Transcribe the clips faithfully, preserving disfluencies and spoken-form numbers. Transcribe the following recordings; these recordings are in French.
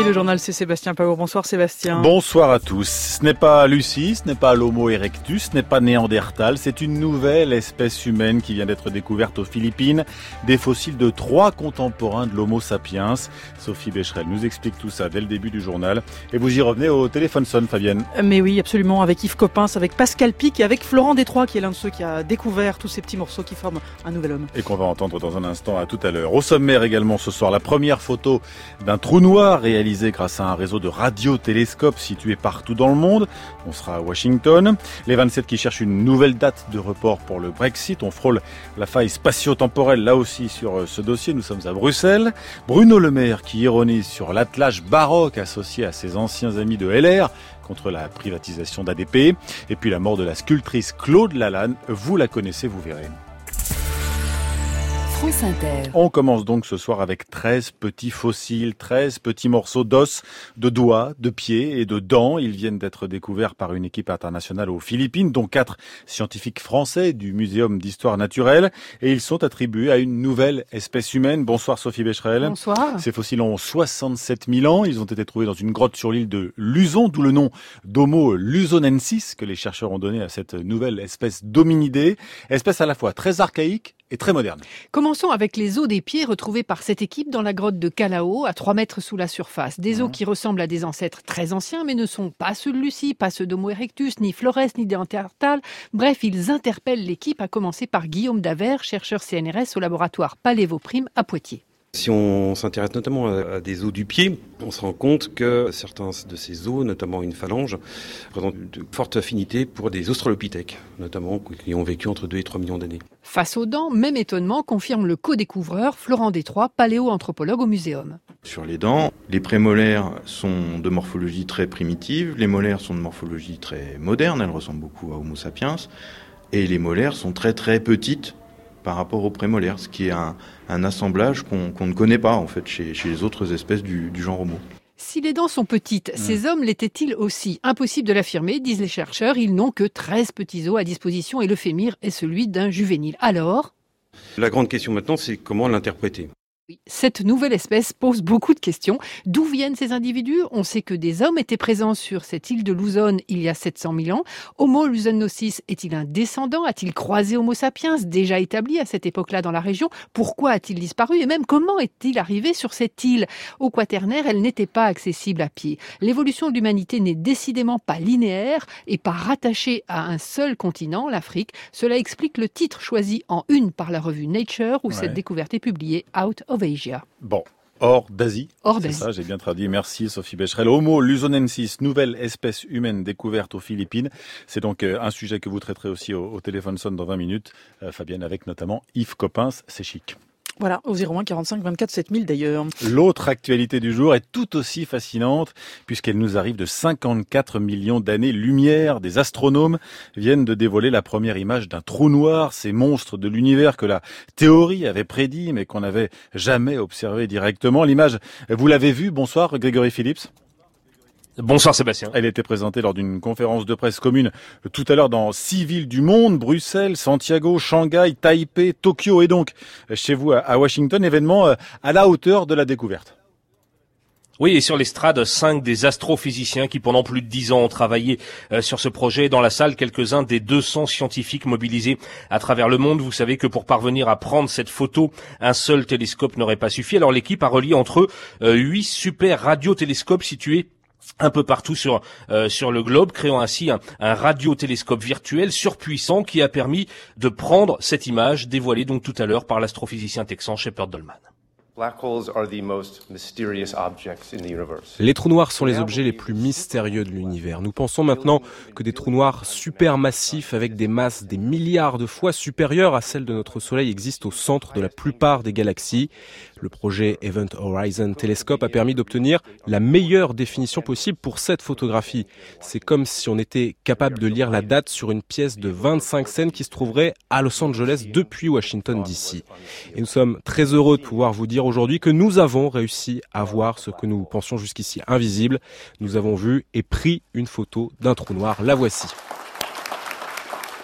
Et le journal, c'est Sébastien Paour. Bonsoir Sébastien. Bonsoir à tous. Ce n'est pas Lucie, ce n'est pas l'Homo erectus, ce n'est pas Néandertal. C'est une nouvelle espèce humaine qui vient d'être découverte aux Philippines. Des fossiles de trois contemporains de l'Homo sapiens. Sophie Becherel nous explique tout ça dès le début du journal. Et vous y revenez au téléphone sonne, Fabienne. Mais oui, absolument. Avec Yves Coppens, avec Pascal Pic et avec Florent Détroit, qui est l'un de ceux qui a découvert tous ces petits morceaux qui forment un nouvel homme. Et qu'on va entendre dans un instant. À tout à l'heure. Au sommaire également ce soir, la première photo d'un trou noir réalisé grâce à un réseau de radiotélescopes situés partout dans le monde. On sera à Washington. Les vingt-sept qui cherchent une nouvelle date de report pour le Brexit. On frôle la faille spatio-temporelle là aussi sur ce dossier. Nous sommes à Bruxelles. Bruno Le Maire qui ironise sur l'attelage baroque associé à ses anciens amis de L R contre la privatisation d'A D P. Et puis la mort de la sculptrice Claude Lalanne. Vous la connaissez, vous verrez. France Inter. On commence donc ce soir avec treize petits fossiles, treize petits morceaux d'os, de doigts, de pieds et de dents. Ils viennent d'être découverts par une équipe internationale aux Philippines, dont quatre scientifiques français du Muséum d'histoire naturelle. Et ils sont attribués à une nouvelle espèce humaine. Bonsoir Sophie Becherel. Bonsoir. Ces fossiles ont soixante-sept mille ans. Ils ont été trouvés dans une grotte sur l'île de Luzon, d'où le nom d'Homo luzonensis que les chercheurs ont donné à cette nouvelle espèce d'hominidé. Espèce à la fois très archaïque et très moderne. Commençons avec les os des pieds retrouvés par cette équipe dans la grotte de Calao, à trois mètres sous la surface. Des os mmh. qui ressemblent à des ancêtres très anciens, mais ne sont pas ceux de Lucie, pas ceux d'Homo erectus, ni Flores, ni Néandertal. Bref, ils interpellent l'équipe, à commencer par Guillaume Daver, chercheur C N R S au laboratoire Palévoprime à Poitiers. Si on s'intéresse notamment à des os du pied, on se rend compte que certains de ces os, notamment une phalange, présentent de fortes affinités pour des australopithèques, notamment qui ont vécu entre deux et trois millions d'années. Face aux dents, même étonnement, confirme le co-découvreur Florent Détroit, paléoanthropologue au Muséum. Sur les dents, les prémolaires sont de morphologie très primitive, les molaires sont de morphologie très moderne, elles ressemblent beaucoup à Homo sapiens, et les molaires sont très très petites par rapport aux prémolaires, ce qui est un, un assemblage qu'on, qu'on ne connaît pas en fait chez, chez les autres espèces du, du genre Homo. Si les dents sont petites, mmh. ces hommes l'étaient-ils aussi ? Impossible de l'affirmer, disent les chercheurs, ils n'ont que treize petits os à disposition et le fémur est celui d'un juvénile. Alors ? La grande question maintenant, c'est comment l'interpréter ? Cette nouvelle espèce pose beaucoup de questions. D'où viennent ces individus ? On sait que des hommes étaient présents sur cette île de Luzon il y a sept cent mille ans. Homo luzonensis est-il un descendant ? A-t-il croisé Homo sapiens, déjà établi à cette époque-là dans la région ? Pourquoi a-t-il disparu ? Et même comment est-il arrivé sur cette île ? Au Quaternaire, elle n'était pas accessible à pied. L'évolution de l'humanité n'est décidément pas linéaire et pas rattachée à un seul continent, l'Afrique. Cela explique le titre choisi en une par la revue Nature où ouais. cette découverte est publiée, Out of Asia. Bon. Hors d'Asie. Hors c'est d'Asie. ça, j'ai bien traduit. Merci Sophie Becherel. Homo luzonensis, nouvelle espèce humaine découverte aux Philippines. C'est donc un sujet que vous traiterez aussi au, au téléphone sonne dans vingt minutes. Euh, Fabienne, avec notamment Yves Coppens, c'est chic. Voilà, au zéro un quarante-cinq vingt-quatre sept mille d'ailleurs. L'autre actualité du jour est tout aussi fascinante puisqu'elle nous arrive de cinquante-quatre millions d'années-lumière. Des astronomes viennent de dévoiler la première image d'un trou noir, ces monstres de l'univers que la théorie avait prédit mais qu'on n'avait jamais observé directement. L'image, vous l'avez vue. Bonsoir Grégory Phillips. Bonsoir Sébastien. Elle était présentée lors d'une conférence de presse commune tout à l'heure dans six villes du monde, Bruxelles, Santiago, Shanghai, Taipei, Tokyo et donc chez vous à Washington, événement à la hauteur de la découverte. Oui, et sur l'estrade, cinq des astrophysiciens qui pendant plus de dix ans ont travaillé euh, sur ce projet. Dans la salle, quelques-uns des deux cents scientifiques mobilisés à travers le monde. Vous savez que pour parvenir à prendre cette photo, un seul télescope n'aurait pas suffi. Alors l'équipe a relié entre eux euh, huit super radiotélescopes situés un peu partout sur euh, sur le globe, créant ainsi un, un radiotélescope virtuel surpuissant qui a permis de prendre cette image dévoilée donc tout à l'heure par l'astrophysicien texan Shepard Dolman. Les trous noirs sont les objets les plus mystérieux de l'univers. Nous pensons maintenant que des trous noirs supermassifs avec des masses des milliards de fois supérieures à celles de notre Soleil existent au centre de la plupart des galaxies. Le projet Event Horizon Telescope a permis d'obtenir la meilleure définition possible pour cette photographie. C'est comme si on était capable de lire la date sur une pièce de vingt-cinq cents qui se trouverait à Los Angeles depuis Washington D C. Et nous sommes très heureux de pouvoir vous dire aujourd'hui que nous avons réussi à voir ce que nous pensions jusqu'ici invisible. Nous avons vu et pris une photo d'un trou noir. La voici.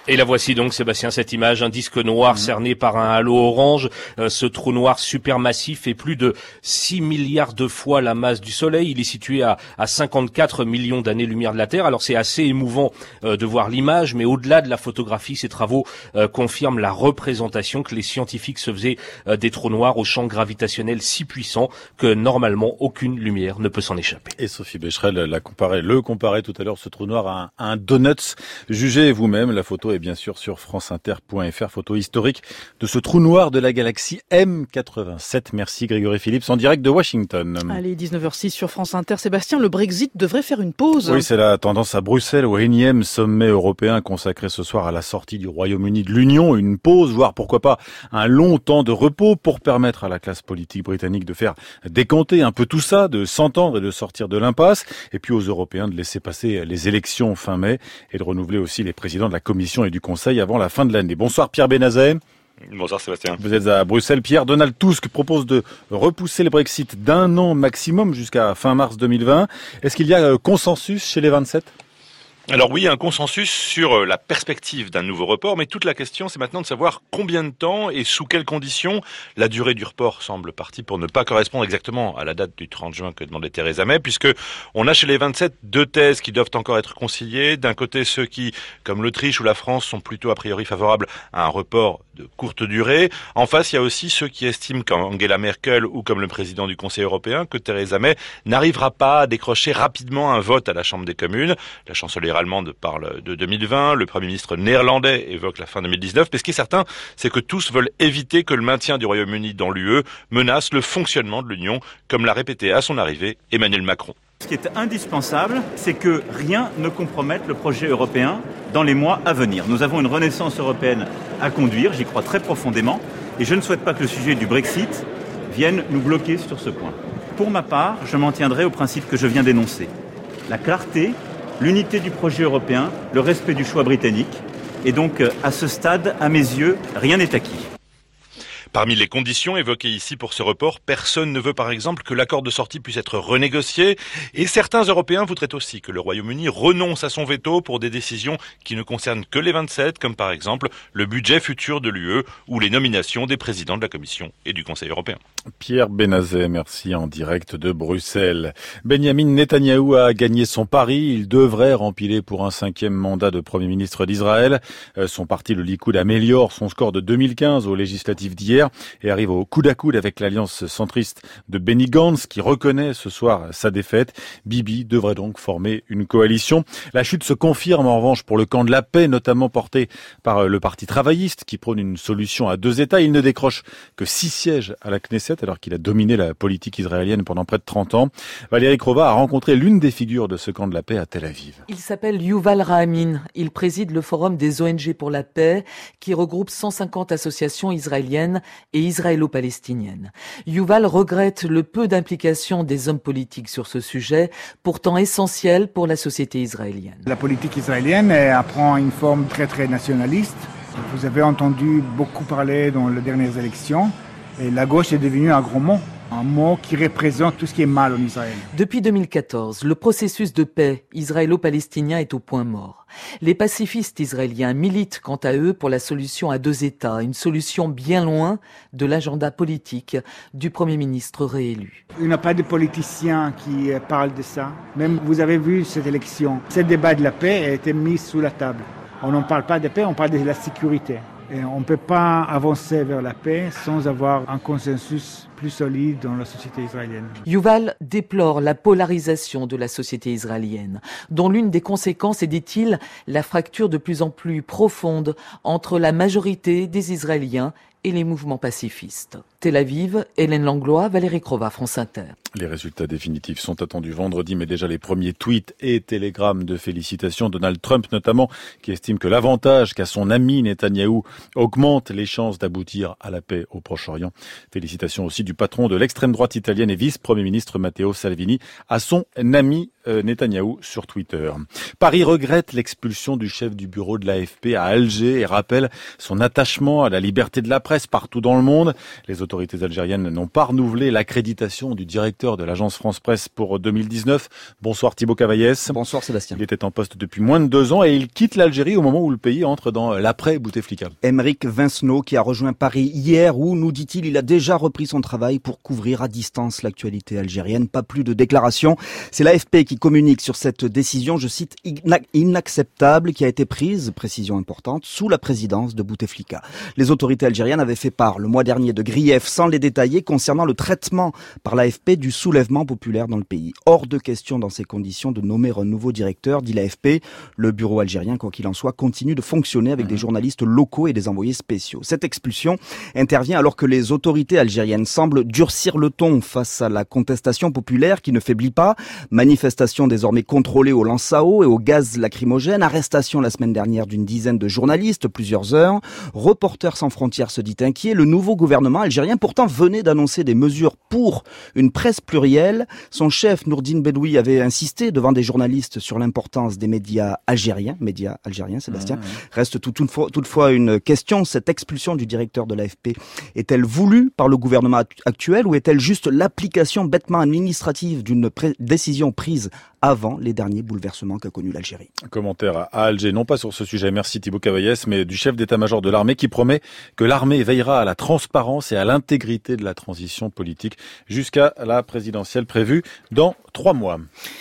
Et la voici donc, Sébastien, cette image, un disque noir mmh. cerné par un halo orange. Euh, ce trou noir supermassif fait plus de six milliards de fois la masse du Soleil. Il est situé à, à cinquante-quatre millions d'années-lumière de la Terre. Alors c'est assez émouvant euh, de voir l'image, mais au-delà de la photographie, ces travaux euh, confirment la représentation que les scientifiques se faisaient euh, des trous noirs au champ gravitationnel si puissant que normalement aucune lumière ne peut s'en échapper. Et Sophie Becherel l'a comparé, le comparait tout à l'heure, ce trou noir à un, à un donut. Jugez vous-même, la photo est bien sûr sur franceinter point f r, photo historique de ce trou noir de la galaxie M quatre-vingt-sept. Merci Grégory Phillips en direct de Washington. Allez, dix-neuf heures six sur France Inter. Sébastien, le Brexit devrait faire une pause. Oui, c'est la tendance à Bruxelles au énième sommet européen consacré ce soir à la sortie du Royaume-Uni de l'Union. Une pause, voire pourquoi pas un long temps de repos pour permettre à la classe politique britannique de faire décanter un peu tout ça, de s'entendre et de sortir de l'impasse. Et puis aux Européens de laisser passer les élections fin mai et de renouveler aussi les présidents de la Commission et du Conseil avant la fin de l'année. Bonsoir Pierre Benazet. Bonsoir Sébastien. Vous êtes à Bruxelles. Pierre, Donald Tusk propose de repousser le Brexit d'un an maximum jusqu'à fin mars deux mille vingt. Est-ce qu'il y a consensus chez les vingt-sept ? Alors oui, un consensus sur la perspective d'un nouveau report, mais toute la question c'est maintenant de savoir combien de temps et sous quelles conditions. La durée du report semble partie pour ne pas correspondre exactement à la date du trente juin que demandait Theresa May, puisque on a chez les vingt-sept deux thèses qui doivent encore être conciliées. D'un côté, ceux qui, comme l'Autriche ou la France, sont plutôt a priori favorables à un report de courte durée. En face, il y a aussi ceux qui estiment, comme Angela Merkel ou comme le président du Conseil européen, que Theresa May n'arrivera pas à décrocher rapidement un vote à la Chambre des communes. La chancelière allemande parle de deux mille vingt, le Premier ministre néerlandais évoque la fin deux mille dix-neuf, mais ce qui est certain, c'est que tous veulent éviter que le maintien du Royaume-Uni dans l'U E menace le fonctionnement de l'Union, comme l'a répété à son arrivée Emmanuel Macron. Ce qui est indispensable, c'est que rien ne compromette le projet européen dans les mois à venir. Nous avons une renaissance européenne à conduire, j'y crois très profondément, et je ne souhaite pas que le sujet du Brexit vienne nous bloquer sur ce point. Pour ma part, je m'en tiendrai au principe que je viens d'énoncer. La clarté, l'unité du projet européen, le respect du choix britannique. Et donc, à ce stade, à mes yeux, rien n'est acquis. Parmi les conditions évoquées ici pour ce report, personne ne veut par exemple que l'accord de sortie puisse être renégocié. Et certains Européens voudraient aussi que le Royaume-Uni renonce à son veto pour des décisions qui ne concernent que les vingt-sept, comme par exemple le budget futur de l'U E ou les nominations des présidents de la Commission et du Conseil européen. Pierre Benazet, merci en direct de Bruxelles. Benjamin Netanyahou a gagné son pari. Il devrait rempiler pour un cinquième mandat de Premier ministre d'Israël. Son parti, le Likoud, améliore son score de deux mille quinze aux législatives d'hier et arrive au coude à coude avec l'alliance centriste de Benny Gantz qui reconnaît ce soir sa défaite. Bibi devrait donc former une coalition. La chute se confirme en revanche pour le camp de la paix, notamment porté par le parti travailliste qui prône une solution à deux États. Il ne décroche que six sièges à la Knesset alors qu'il a dominé la politique israélienne pendant près de trente ans. Valérie Krova a rencontré l'une des figures de ce camp de la paix à Tel Aviv. Il s'appelle Yuval Rahamin. Il préside le Forum des O N G pour la paix qui regroupe cent cinquante associations israéliennes et israélo-palestiniennes. Yuval regrette le peu d'implication des hommes politiques sur ce sujet, pourtant essentiel pour la société israélienne. La politique israélienne prend une forme très très nationaliste. Vous avez entendu beaucoup parler dans les dernières élections. Et la gauche est devenue un gros mot, un mot qui représente tout ce qui est mal en Israël. Depuis deux mille quatorze, le processus de paix israélo-palestinien est au point mort. Les pacifistes israéliens militent quant à eux pour la solution à deux États, une solution bien loin de l'agenda politique du Premier ministre réélu. Il n'y a pas de politiciens qui parlent de ça. Même vous avez vu cette élection, ce débat de la paix a été mis sous la table. On n'en parle pas de paix, on parle de la sécurité. Et on ne peut pas avancer vers la paix sans avoir un consensus plus solide dans la société israélienne. Yuval déplore la polarisation de la société israélienne, dont l'une des conséquences est, dit-il, la fracture de plus en plus profonde entre la majorité des Israéliens et les mouvements pacifistes. Tel Aviv, Hélène Langlois, Valérie Krova, France Inter. Les résultats définitifs sont attendus vendredi, mais déjà les premiers tweets et télégrammes de félicitations. Donald Trump notamment, qui estime que l'avantage qu'a son ami Netanyahou augmente les chances d'aboutir à la paix au Proche-Orient. Félicitations aussi du patron de l'extrême droite italienne et vice-premier ministre Matteo Salvini à son ami euh, Netanyahou sur Twitter. Paris regrette l'expulsion du chef du bureau de l'A F P à Alger et rappelle son attachement à la liberté de la presse partout dans le monde. Les autorités algériennes n'ont pas renouvelé l'accréditation du directeur de l'agence France-Presse pour deux mille dix-neuf. Bonsoir Thibaut Cavaillès. Bonsoir Sébastien. Il était en poste depuis moins de deux ans et il quitte l'Algérie au moment où le pays entre dans l'après-Bouteflika. Aymeric Vincenot qui a rejoint Paris hier où, nous dit-il, il a déjà repris son travail pour couvrir à distance l'actualité algérienne. Pas plus de déclarations. C'est l'A F P qui communique sur cette décision, je cite, inacceptable qui a été prise, précision importante, sous la présidence de Bouteflika. Les autorités algériennes avaient fait part le mois dernier de griefs sans les détailler concernant le traitement par l'A F P du soulèvement populaire dans le pays. Hors de question dans ces conditions de nommer un nouveau directeur, dit l'A F P. Le bureau algérien, quoi qu'il en soit, continue de fonctionner avec mmh. des journalistes locaux et des envoyés spéciaux. Cette expulsion intervient alors que les autorités algériennes semblent durcir le ton face à la contestation populaire qui ne faiblit pas. Manifestation désormais contrôlée au lance à eau et au gaz lacrymogène. Arrestation la semaine dernière d'une dizaine de journalistes, plusieurs heures. Reporters sans frontières se dit inquiet. Le nouveau gouvernement algérien pourtant venait d'annoncer des mesures pour une presse plurielle. Son chef, Nourdine Bedoui, avait insisté devant des journalistes sur l'importance des médias algériens. Médias algériens, Sébastien. Mmh, mmh. Reste tout, toutefois, toutefois une question. Cette expulsion du directeur de l'A F P est-elle voulue par le gouvernement actuel ou est-elle juste l'application bêtement administrative d'une pré- décision prise avant les derniers bouleversements qu'a connu l'Algérie? Commentaire à Alger, non pas sur ce sujet, merci Thibaut Cavaillès, mais du chef d'état-major de l'armée qui promet que l'armée veillera à la transparence et à l'intégrité de la transition politique jusqu'à la présidentielle prévue dans trois mois.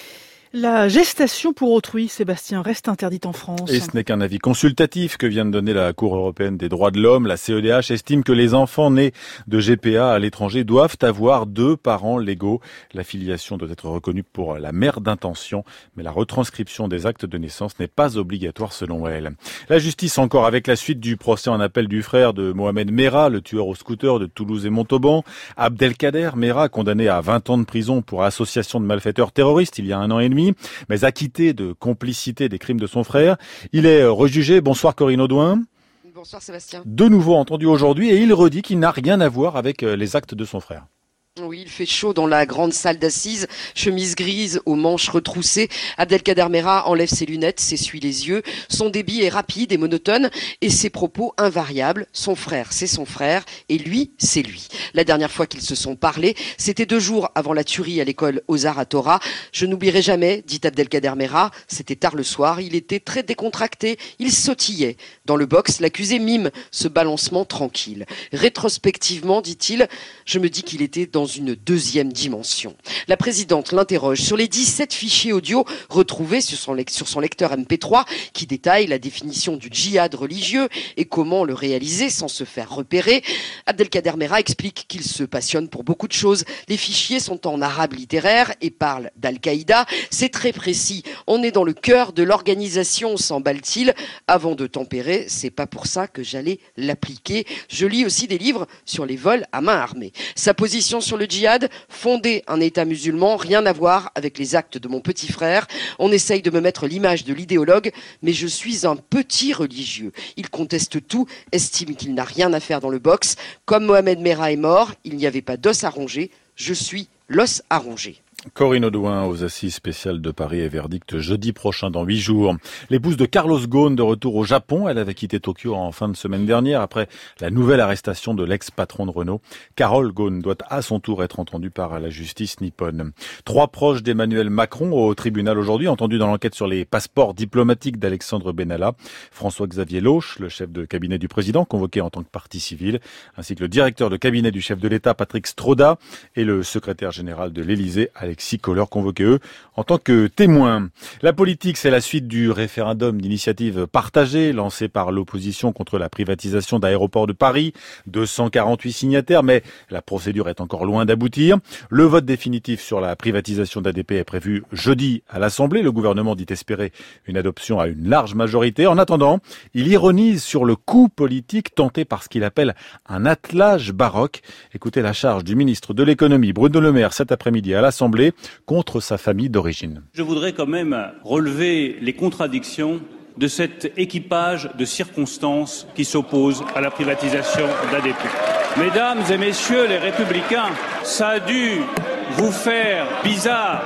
La gestation pour autrui, Sébastien, reste interdite en France. Et ce n'est qu'un avis consultatif que vient de donner la Cour européenne des droits de l'homme. La C E D H estime que les enfants nés de G P A à l'étranger doivent avoir deux parents légaux. La filiation doit être reconnue pour la mère d'intention, mais la retranscription des actes de naissance n'est pas obligatoire selon elle. La justice encore avec la suite du procès en appel du frère de Mohamed Merah, le tueur au scooter de Toulouse et Montauban. Abdelkader Merah, condamné à vingt ans de prison pour association de malfaiteurs terroristes il y a un an et demi, mais acquitté de complicité des crimes de son frère. Il est rejugé. Bonsoir Corinne Audouin. Bonsoir Sébastien. De nouveau entendu aujourd'hui et il redit qu'il n'a rien à voir avec les actes de son frère. Oui, il fait chaud dans la grande salle d'assises, chemise grise aux manches retroussées. Abdelkader Merah enlève ses lunettes, s'essuie les yeux. Son débit est rapide et monotone et ses propos invariables. Son frère, c'est son frère et lui, c'est lui. La dernière fois qu'ils se sont parlé, c'était deux jours avant la tuerie à l'école Ozar à Torah. Je n'oublierai jamais, dit Abdelkader Merah, c'était tard le soir, il était très décontracté, il sautillait. Dans le box, l'accusé mime ce balancement tranquille. Rétrospectivement, dit-il, je me dis qu'il était dans une deuxième dimension. La présidente l'interroge sur les dix-sept fichiers audio retrouvés sur son, sur son lecteur M P trois qui détaillent la définition du djihad religieux et comment le réaliser sans se faire repérer. Abdelkader Merah explique qu'il se passionne pour beaucoup de choses. Les fichiers sont en arabe littéraire et parlent d'Al-Qaïda. C'est très précis. On est dans le cœur de l'organisation, s'emballe-t-il. Avant de tempérer, c'est pas pour ça que j'allais l'appliquer. Je lis aussi des livres sur les vols à main armée. Sa position sur le djihad, fonder un État musulman, rien à voir avec les actes de mon petit frère. On essaye de me mettre l'image de l'idéologue, mais je suis un petit religieux. Il conteste tout, estime qu'il n'a rien à faire dans le box. Comme Mohamed Merah est mort, il n'y avait pas d'os à ronger. Je suis l'os à ronger. Corinne Audouin aux assises spéciales de Paris et verdict jeudi prochain dans huit jours. L'épouse de Carlos Ghosn de retour au Japon. Elle avait quitté Tokyo en fin de semaine dernière après la nouvelle arrestation de l'ex-patron de Renault. Carole Ghosn doit à son tour être entendue par la justice nippone. Trois proches d'Emmanuel Macron au tribunal aujourd'hui, entendus dans l'enquête sur les passeports diplomatiques d'Alexandre Benalla. François-Xavier Lauche, le chef de cabinet du président, convoqué en tant que partie civile, ainsi que le directeur de cabinet du chef de l'État, Patrick Stroda, et le secrétaire général de l'Élysée, Alexis Kohler, convoqués eux en tant que témoins. La politique, c'est la suite du référendum d'initiative partagée lancé par l'opposition contre la privatisation d'Aéroports de Paris. deux cent quarante-huit signataires, mais la procédure est encore loin d'aboutir. Le vote définitif sur la privatisation d'A D P est prévu jeudi à l'Assemblée. Le gouvernement dit espérer une adoption à une large majorité. En attendant, il ironise sur le coup politique tenté par ce qu'il appelle un attelage baroque. Écoutez la charge du ministre de l'économie, Bruno Le Maire, cet après-midi à l'Assemblée, contre sa famille d'origine. Je voudrais quand même relever les contradictions de cet équipage de circonstances qui s'oppose à la privatisation d'A D P. Mesdames et messieurs les Républicains, ça a dû vous faire bizarre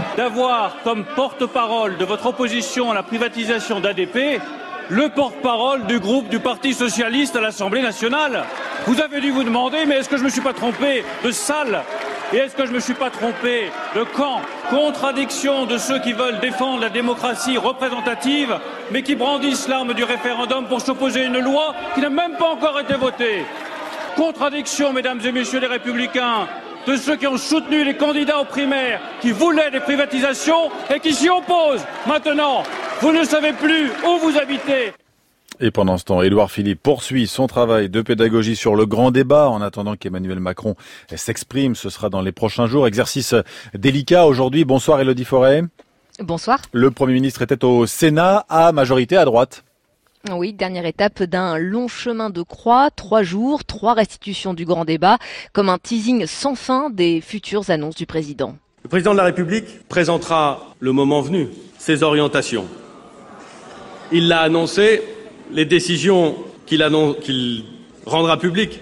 d'avoir comme porte-parole de votre opposition à la privatisation d'A D P le porte-parole du groupe du Parti Socialiste à l'Assemblée nationale. Vous avez dû vous demander, mais est-ce que je me suis pas trompé de salle ? Et est-ce que je me suis pas trompé de camp ? Contradiction de ceux qui veulent défendre la démocratie représentative, mais qui brandissent l'arme du référendum pour s'opposer à une loi qui n'a même pas encore été votée. Contradiction, mesdames et messieurs les Républicains, de ceux qui ont soutenu les candidats aux primaires, qui voulaient des privatisations et qui s'y opposent. Maintenant, vous ne savez plus où vous habitez. Et pendant ce temps, Édouard Philippe poursuit son travail de pédagogie sur le grand débat en attendant qu'Emmanuel Macron s'exprime. Ce sera dans les prochains jours. Exercice délicat aujourd'hui. Bonsoir Élodie Forêt. Bonsoir. Le Premier ministre était au Sénat à majorité à droite. Oui, dernière étape d'un long chemin de croix, trois jours, trois restitutions du grand débat, comme un teasing sans fin des futures annonces du président. Le président de la République présentera, le moment venu, ses orientations. Il l'a annoncé, les décisions qu'il annonce, qu'il rendra publiques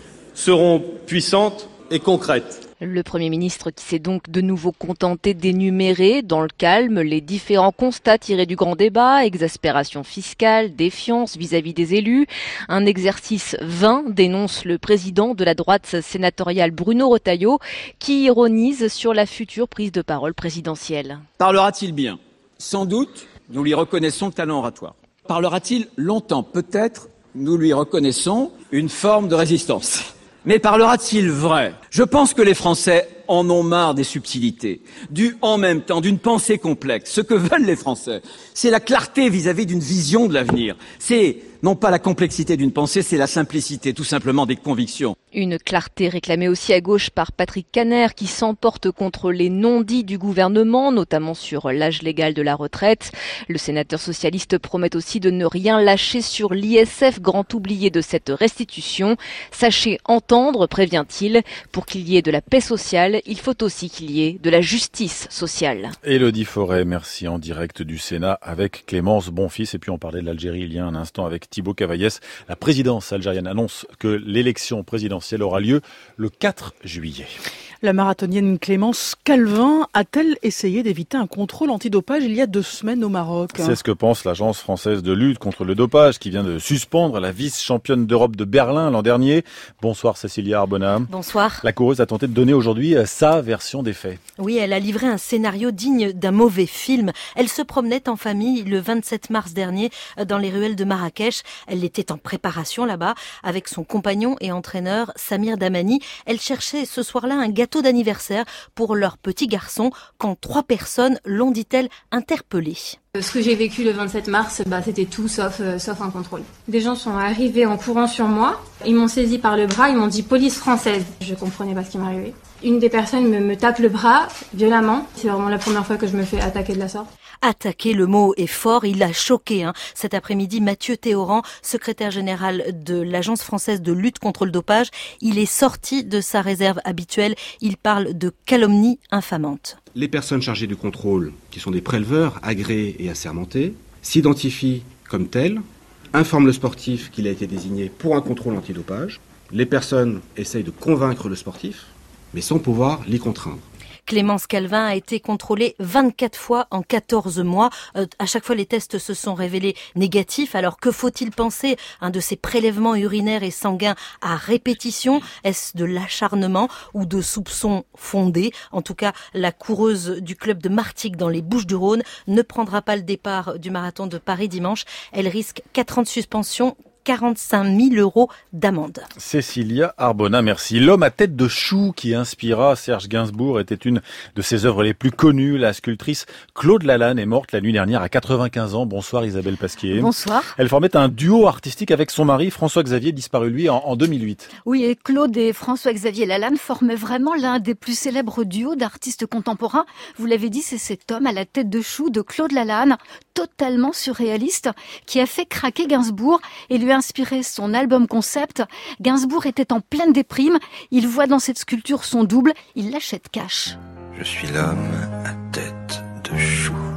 seront puissantes et concrètes. Le Premier ministre qui s'est donc de nouveau contenté d'énumérer dans le calme les différents constats tirés du grand débat, exaspération fiscale, défiance vis-à-vis des élus. Un exercice vain, dénonce le président de la droite sénatoriale Bruno Retailleau, qui ironise sur la future prise de parole présidentielle. Parlera-t-il bien ? Sans doute, nous lui reconnaissons le talent oratoire. Parlera-t-il longtemps ? Peut-être, nous lui reconnaissons une forme de résistance. Mais parlera-t-il vrai ? Je pense que les Français en ont marre des subtilités, du en même temps, d'une pensée complexe. Ce que veulent les Français, c'est la clarté vis-à-vis d'une vision de l'avenir. C'est non pas la complexité d'une pensée, c'est la simplicité, tout simplement, des convictions. Une clarté réclamée aussi à gauche par Patrick Kanner qui s'emporte contre les non-dits du gouvernement, notamment sur l'âge légal de la retraite. Le sénateur socialiste promet aussi de ne rien lâcher sur l'I S F, grand oublié de cette restitution. Sachez entendre, prévient-il, pour qu'il y ait de la paix sociale, il faut aussi qu'il y ait de la justice sociale. Élodie Forêt, merci, en direct du Sénat avec Clémence Bonfils. Et puis on parlait de l'Algérie il y a un instant avec Thibaut Cavaillès. La présidence algérienne annonce que l'élection présidentielle aura lieu le quatre juillet. La marathonienne Clémence Calvin a-t-elle essayé d'éviter un contrôle antidopage il y a deux semaines au Maroc ? C'est ce que pense l'Agence française de lutte contre le dopage qui vient de suspendre la vice-championne d'Europe de Berlin l'an dernier. Bonsoir Cécilia Arbona. Bonsoir. La coureuse a tenté de donner aujourd'hui sa version des faits. Oui, elle a livré un scénario digne d'un mauvais film. Elle se promenait en famille le vingt-sept mars dernier dans les ruelles de Marrakech. Elle était en préparation là-bas avec son compagnon et entraîneur Samir Damani. Elle cherchait ce soir-là un gâteau d'anniversaire pour leur petit garçon quand trois personnes l'ont, dit-elle, interpellée. Ce que j'ai vécu le vingt-sept mars, bah, c'était tout sauf, euh, sauf un contrôle. Des gens sont arrivés en courant sur moi, ils m'ont saisi par le bras, ils m'ont dit police française. Je comprenais pas ce qui m'arrivait. Une des personnes me, me tape le bras violemment. C'est vraiment la première fois que je me fais attaquer de la sorte. Attaquer, le mot est fort, il a choqué. Hein. Cet après-midi, Mathieu Théoran, secrétaire général de l'Agence française de lutte contre le dopage, il est sorti de sa réserve habituelle. Il parle de calomnie infamante. Les personnes chargées du contrôle, qui sont des préleveurs agréés et assermentés, s'identifient comme tels, informent le sportif qu'il a été désigné pour un contrôle antidopage. Les personnes essayent de convaincre le sportif, mais sans pouvoir l'y contraindre. Clémence Calvin a été contrôlée vingt-quatre fois en quatorze mois. Euh, à chaque fois, les tests se sont révélés négatifs. Alors, que faut-il penser hein, de ces prélèvements urinaires et sanguins à répétition ? Est-ce de l'acharnement ou de soupçons fondés ? En tout cas, la coureuse du club de Martigues dans les Bouches-du-Rhône ne prendra pas le départ du marathon de Paris dimanche. Elle risque quatre ans de suspension, quarante-cinq mille euros d'amende. Cécilia Arbona, merci. L'homme à tête de chou qui inspira Serge Gainsbourg était une de ses œuvres les plus connues. La sculptrice Claude Lalanne est morte la nuit dernière à quatre-vingt-quinze ans. Bonsoir Isabelle Pasquier. Bonsoir. Elle formait un duo artistique avec son mari François-Xavier, disparu lui en, en deux mille huit. Oui, et Claude et François-Xavier Lalanne formaient vraiment l'un des plus célèbres duos d'artistes contemporains. Vous l'avez dit, c'est cet homme à la tête de chou de Claude Lalanne, totalement surréaliste, qui a fait craquer Gainsbourg et lui a inspiré son album concept. Gainsbourg était en pleine déprime. Il voit dans cette sculpture son double. Il l'achète cash. Je suis l'homme à tête de chou.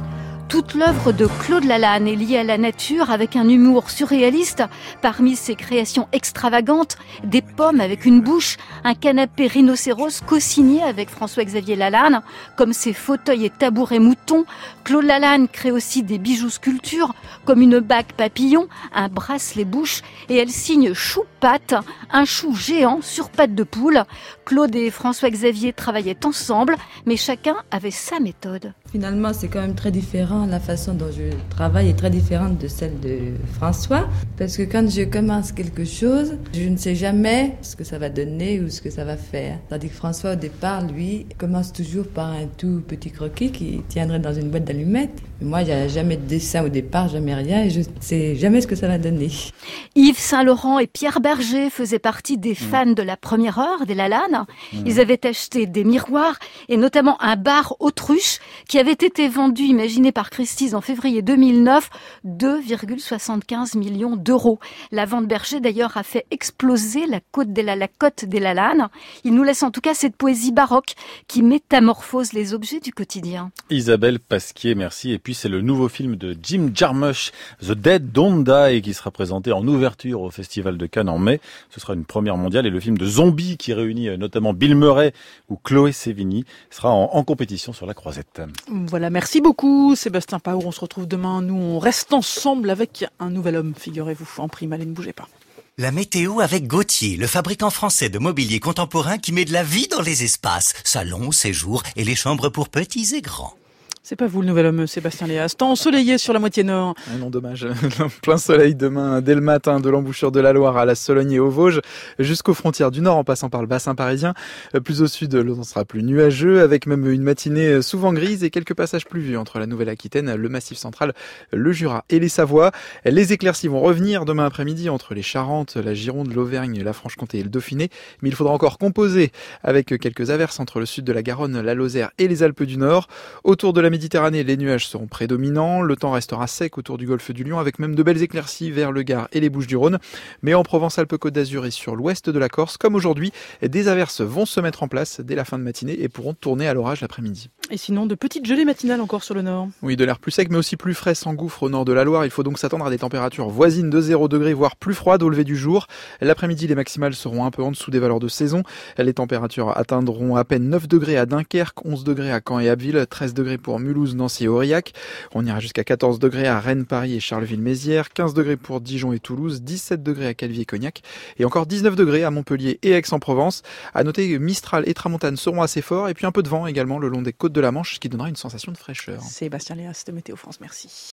Toute l'œuvre de Claude Lalanne est liée à la nature avec un humour surréaliste. Parmi ses créations extravagantes, des pommes avec une bouche, un canapé rhinocéros co-signé avec François-Xavier Lalanne, comme ses fauteuils et tabourets moutons. Claude Lalanne crée aussi des bijoux sculptures, comme une bague papillon, un bracelet bouche, et elle signe chou-patte, un chou géant sur pattes de poule. Claude et François-Xavier travaillaient ensemble, mais chacun avait sa méthode. Finalement, c'est quand même très différent. La façon dont je travaille est très différente de celle de François. Parce que quand je commence quelque chose, je ne sais jamais ce que ça va donner ou ce que ça va faire. Tandis que François, au départ, lui, commence toujours par un tout petit croquis qui tiendrait dans une boîte d'allumettes. Mais moi, il n'y a jamais de dessin au départ, jamais rien, et je ne sais jamais ce que ça va donner. Yves Saint-Laurent et Pierre Berger faisaient partie des fans mmh. de la première heure des Lalanne. Mmh. Ils avaient acheté des miroirs et notamment un bar autruche qui avait été vendu, imaginé par Christie's en février deux mille neuf, deux virgule soixante-quinze millions d'euros. La vente Berger, d'ailleurs, a fait exploser la cote des, la, la cote des Lalanne. Il nous laisse en tout cas cette poésie baroque qui métamorphose les objets du quotidien. Isabelle Pasquier, merci. Et puis c'est le nouveau film de Jim Jarmusch, The Dead Don't Die, qui sera présenté en ouverture au Festival de Cannes en mai. Ce sera une première mondiale, et le film de zombie qui réunit notamment Bill Murray ou Chloé Sevigny sera en, en compétition sur la Croisette. Voilà, merci beaucoup Sébastien Paour. On se retrouve demain. Nous, on reste ensemble avec un nouvel homme, figurez-vous. En prime, allez, ne bougez pas. La météo avec Gauthier, le fabricant français de mobilier contemporain qui met de la vie dans les espaces. Salons, séjours et les chambres pour petits et grands. C'est pas vous le nouvel homme, Sébastien Léas. Temps ensoleillé sur la moitié nord. Ah non, dommage. Plein soleil demain, dès le matin, de l'embouchure de la Loire à la Sologne et aux Vosges, jusqu'aux frontières du nord en passant par le bassin parisien. Plus au sud, l'on sera plus nuageux, avec même une matinée souvent grise et quelques passages pluvieux entre la Nouvelle-Aquitaine, le Massif central, le Jura et les Savoies. Les éclaircies vont revenir demain après-midi entre les Charentes, la Gironde, l'Auvergne, la Franche-Comté et le Dauphiné. Mais il faudra encore composer avec quelques averses entre le sud de la Garonne, la Lozère et les Alpes du Nord. Autour de la Méditerranée, les nuages seront prédominants, le temps restera sec autour du golfe du Lion avec même de belles éclaircies vers le Gard et les Bouches-du-Rhône. Mais en Provence-Alpes-Côte d'Azur et sur l'ouest de la Corse, comme aujourd'hui, des averses vont se mettre en place dès la fin de matinée et pourront tourner à l'orage l'après-midi. Et sinon, de petites gelées matinales encore sur le nord. Oui, de l'air plus sec mais aussi plus frais s'engouffre au nord de la Loire. Il faut donc s'attendre à des températures voisines de zéro degré, voire plus froides au lever du jour. L'après-midi, les maximales seront un peu en dessous des valeurs de saison. Les températures atteindront à peine neuf degrés à Dunkerque, onze degrés à Caen et Abbeville, treize degrés pour Mulhouse, Nancy et Aurillac. On ira jusqu'à quatorze degrés à Rennes, Paris et Charleville-Mézières, quinze degrés pour Dijon et Toulouse, dix-sept degrés à Calvi et Cognac et encore dix-neuf degrés à Montpellier et Aix-en-Provence. À noter, Mistral et Tramontane seront assez forts et puis un peu de vent également le long des côtes de la Manche, ce qui donnera une sensation de fraîcheur. Sébastien Léas de Météo France, merci.